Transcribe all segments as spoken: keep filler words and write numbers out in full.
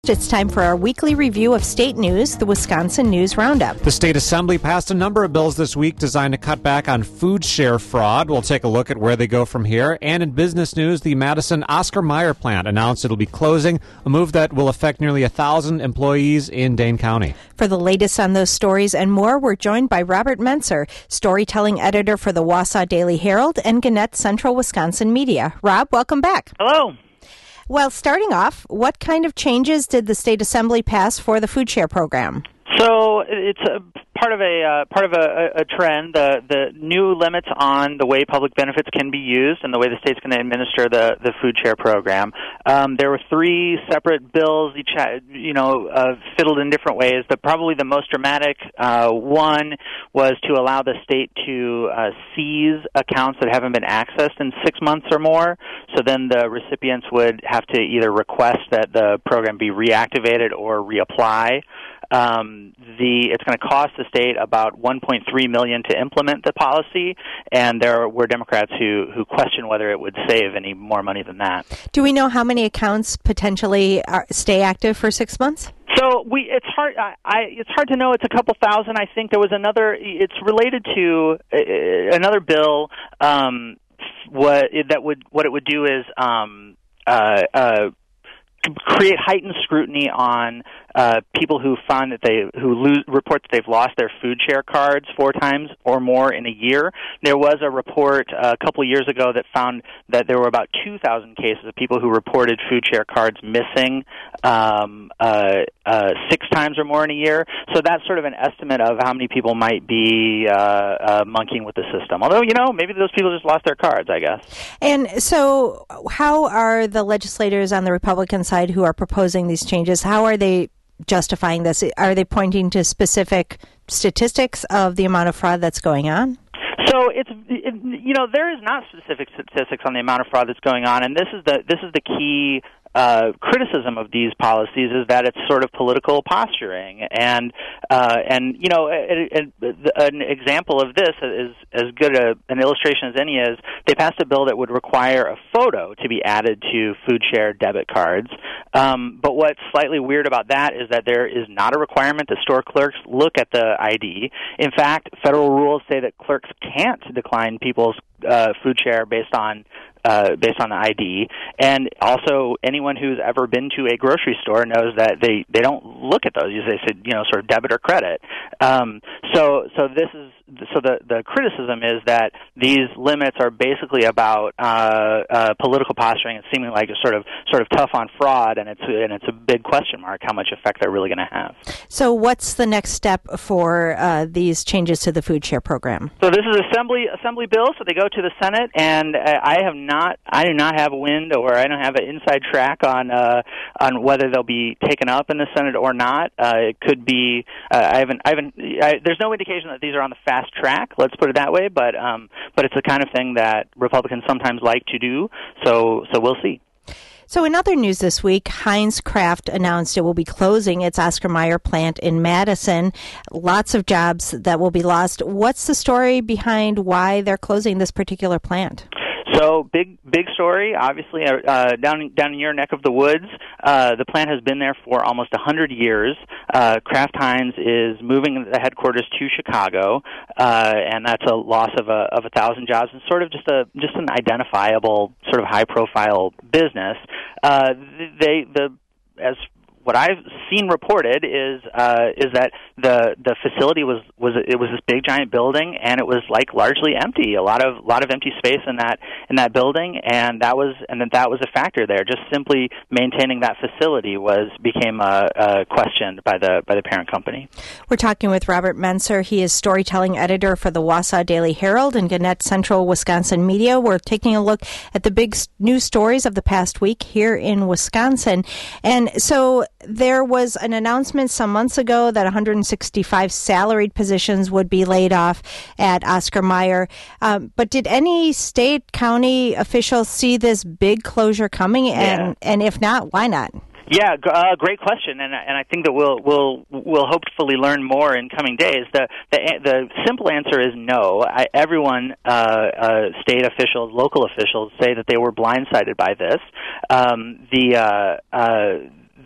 It's time for our weekly review of state news, the Wisconsin News Roundup. The State Assembly passed a number of bills this week designed to cut back on food share fraud. We'll take a look at where they go from here. And in business news, the Madison Oscar Mayer plant announced it'll be closing, a move that will affect nearly a thousand employees in Dane County. For the latest on those stories and more, we're joined by Robert Menser, storytelling editor for the Wausau Daily Herald and Gannett Central Wisconsin Media. Rob, welcome back. Hello. Well, starting off, what kind of changes did the State Assembly pass for the food share program? So it's a part of a uh, part of a, a trend. The the new limits on the way public benefits can be used and the way the state's going to administer the, the food share program. Um, there were three separate bills, each had, you know uh, fiddled in different ways. But probably the most dramatic uh, one was to allow the state to uh, seize accounts that haven't been accessed in six months or more. So then the recipients would have to either request that the program be reactivated or reapply. Um, the it's going to cost the state about one point three million dollars to implement the policy, and there were Democrats who, who question whether it would save any more money than that. Do we know how many accounts potentially are, stay active for six months? So we, it's hard. I, I, it's hard to know. It's a couple thousand. I think there was another. It's related to uh, another bill. Um, what that would what it would do is um, uh, uh, create heightened scrutiny on uh, people who find that they who lose, report that they've lost their food share cards four times or more in a year. There was a report uh, a couple years ago that found that there were about two thousand cases of people who reported food share cards missing um, uh, uh, six times or more in a year. So that's sort of an estimate of how many people might be uh, uh, monkeying with the system. Although, you know, maybe those people just lost their cards, I guess. And so how are the legislators on the Republican side who are proposing these changes, how are they justifying this? Are they pointing to specific statistics of the amount of fraud that's going on? So it's it, you know there is not specific statistics on the amount of fraud that's going on, and this is the this is the key uh, criticism of these policies is that it's sort of political posturing, and uh, and you know it, it, an example of this is as good a, an illustration as any is they passed a bill that would require a photo to be added to food share debit cards. Um, but what's slightly weird about that is that there is not a requirement that store clerks look at the I D. In fact, federal rules say that clerks can't decline people's uh, food share based on uh, based on the I D. And also, anyone who's ever been to a grocery store knows that they, they don't look at those. They say, you know, sort of debit or credit. Um, so so this is so the the criticism is that these limits are basically about uh, uh, political posturing and seeming like a sort of sort of tough on fraud, and it's and it's a big question mark how much effect they're really going to have. So what's the next step for uh, these changes to the food share program? So this is assembly assembly bill. So they go to the Senate, and uh, I have not I do not have a wind or I don't have an inside track on uh, on whether they'll be taken up in the Senate or not. Uh, it could be. Uh, I haven't. I haven't. I, there's no indication that these are on the fast track. Let's put it that way. But um, but it's the kind of thing that Republicans sometimes like to do. So so we'll see. So in other news this week, Heinz Kraft announced it will be closing its Oscar Mayer plant in Madison. Lots of jobs that will be lost. What's the story behind why they're closing this particular plant? So big, big story. Obviously, uh, down down in your neck of the woods, uh, the plant has been there for almost a hundred years. Uh, Kraft Heinz is moving the headquarters to Chicago, uh, and that's a loss of a of a thousand jobs. And sort of just a just an identifiable sort of high profile business. Uh, they the as what I've seen reported is uh, is that the the facility was, was it was this big giant building, and it was like largely empty. A lot of lot of empty space in that in that building, and that was and that that was a factor there. Just simply maintaining that facility was became uh, uh, questioned by the by the parent company. We're talking with Robert Menser. He is storytelling editor for the Wausau Daily Herald and Gannett Central Wisconsin Media. We're taking a look at the big news stories of the past week here in Wisconsin, and so. There was an announcement some months ago that one hundred sixty-five salaried positions would be laid off at Oscar Mayer. Um, but did any state, county officials see this big closure coming? And, yeah. and if not, why not? Yeah, uh, great question, and and I think that we'll we'll we'll hopefully learn more in coming days. The the, the simple answer is no. I, everyone, uh, uh, state officials, local officials, say that they were blindsided by this. Um, the uh, uh,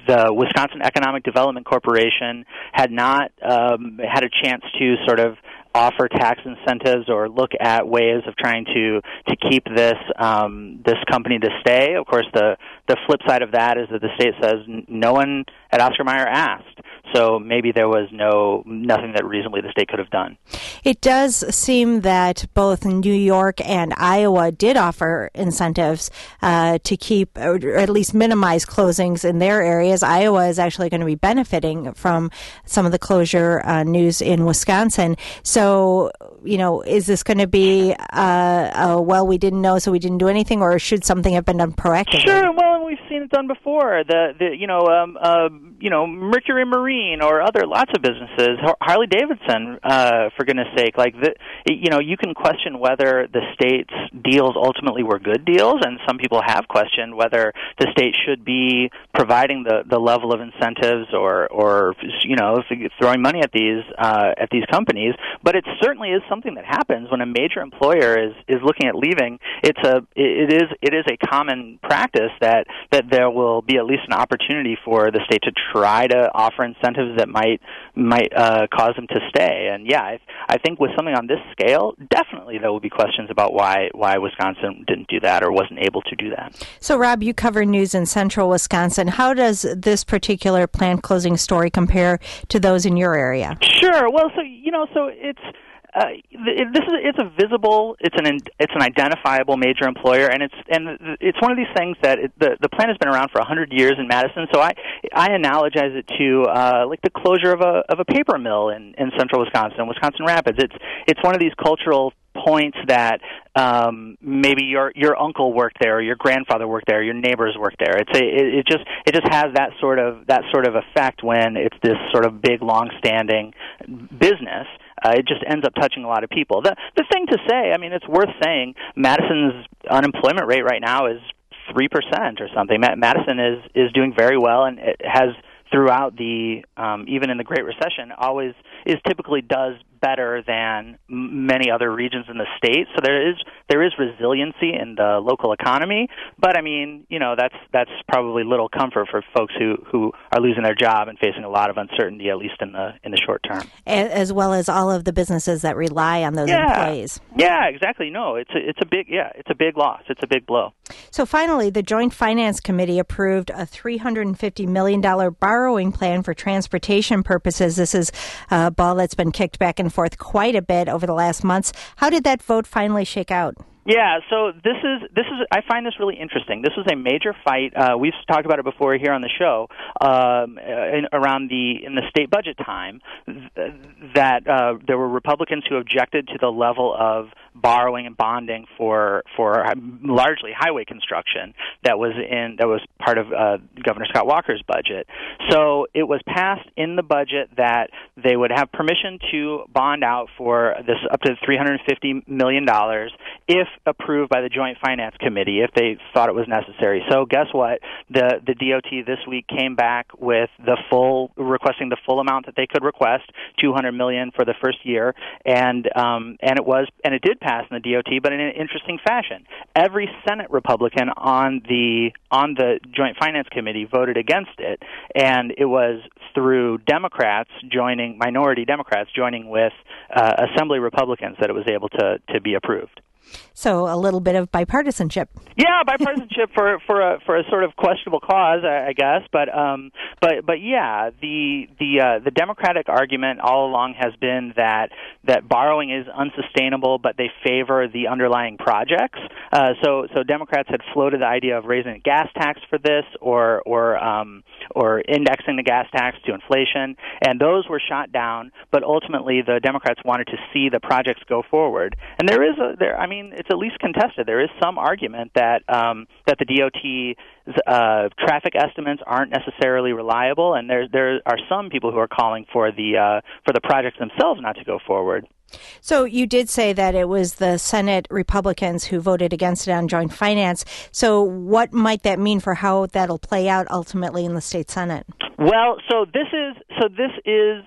the Wisconsin Economic Development Corporation had not um, had a chance to sort of offer tax incentives or look at ways of trying to to keep this um, this company to stay. Of course, the the flip side of that is that the state says no one at Oscar Mayer asked, so maybe there was no nothing that reasonably the state could have done. It does seem that both New York and Iowa did offer incentives uh, to keep or at least minimize closings in their areas. Iowa is actually going to be benefiting from some of the closure uh, news in Wisconsin. So, you know, is this going to be, uh, uh, well, we didn't know, so we didn't do anything, or should something have been done proactively? Sure. Well, we've seen it done before. The, the you know, um, uh, you know, Mercury Marine or other lots of businesses, Harley Davidson, uh, for goodness sake, like the, you know, you can question whether the state's deals ultimately were good deals, and some people have questioned whether the state should be providing the, the level of incentives or, or you know, throwing money at these uh, at these companies. But it certainly is something that happens when a major employer is, is looking at leaving. It's a it is it is a common practice that, that there will be at least an opportunity for the state to try to offer incentives that might might uh, cause them to stay. And yeah, I, I think with something on this scale, definitely there will be questions about why why Wisconsin didn't do that or wasn't able to do that. So, Rob, you cover news in central Wisconsin. How does this particular plant closing story compare to those in your area? Sure. Well, so you know, so it's. Uh, this is it's a visible, it's an it's an identifiable major employer, and it's and it's one of these things that it, the the plant has been around for a hundred years in Madison. So I I analogize it to uh, like the closure of a of a paper mill in, in central Wisconsin, Wisconsin Rapids. It's it's one of these cultural points that um, maybe your your uncle worked there, or your grandfather worked there, or your neighbors worked there. It's a it, it just it just has that sort of that sort of effect when it's this sort of big, long-standing business. Uh, it just ends up touching a lot of people. The the thing to say, I mean, it's worth saying, Madison's unemployment rate right now is three percent or something. Ma- Madison is is doing very well, and it has throughout the um, even in the Great Recession always is typically does better than m- many other regions in the state. So there is there is resiliency in the local economy. But I mean, you know, that's that's probably little comfort for folks who, who are losing their job and facing a lot of uncertainty, at least in the in the short term. As well as all of the businesses that rely on those yeah. employees. Yeah, exactly. No, it's a, it's a big yeah, it's a big loss. It's a big blow. So finally, the Joint Finance Committee approved a three hundred fifty million dollars borrowing plan for transportation purposes. This is a ball that's been kicked back and forth quite a bit over the last months. How did that vote finally shake out? Yeah, so this is this is I find this really interesting. This was a major fight. Uh, we've talked about it before here on the show um, in, around the in the state budget time. Th- that uh, there were Republicans who objected to the level of borrowing and bonding for for largely highway construction that was in that was part of uh, Governor Scott Walker's budget. So it was passed in the budget that they would have permission to bond out for this up to three hundred fifty million dollars if approved by the Joint Finance Committee, if they thought it was necessary. So guess what? The the D O T this week came back with the full, requesting the full amount that they could request, two hundred million dollars for the first year, and um, and it was and it did pass in the D O T, but in an interesting fashion. Every Senate Republican on the on the Joint Finance Committee voted against it, and it was through Democrats joining, minority Democrats joining with uh, Assembly Republicans that it was able to to be approved. So a little bit of bipartisanship. Yeah, bipartisanship for for a for a sort of questionable cause, I, I guess. But um, but but yeah, the the uh, the Democratic argument all along has been that that borrowing is unsustainable, but they favor the underlying projects. Uh, so so Democrats had floated the idea of raising a gas tax for this, or or um, or indexing the gas tax to inflation, and those were shot down. But ultimately, the Democrats wanted to see the projects go forward, and there is a there. I mean. It's at least contested. There is some argument that um, that the D O T's uh, traffic estimates aren't necessarily reliable, and there there are some people who are calling for the uh, for the projects themselves not to go forward. So you did say that it was the Senate Republicans who voted against it on joint finance. So what might that mean for how that'll play out ultimately in the state Senate? Well, so this is so this is.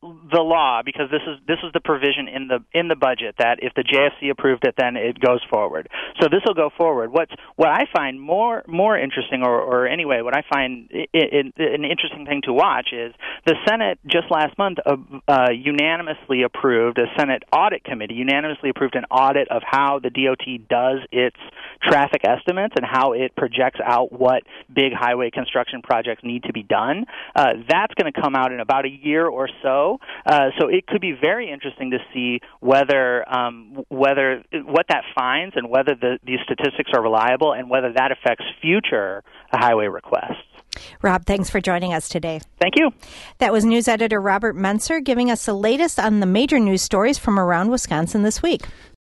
the law, because this is this is the provision in the in the budget that if the J F C approved it, then it goes forward. So this will go forward. What's what I find more more interesting, or, or anyway, what I find it, it, an interesting thing to watch is the Senate just last month uh, uh, unanimously approved a Senate audit committee unanimously approved an audit of how the D O T does its traffic estimates and how it projects out what big highway construction projects need to be done. Uh, that's going to come out in about a year or so. Uh, so it could be very interesting to see whether um, whether what that finds and whether the, these statistics are reliable and whether that affects future highway requests. Rob, thanks for joining us today. Thank you. That was news editor Robert Menser giving us the latest on the major news stories from around Wisconsin this week.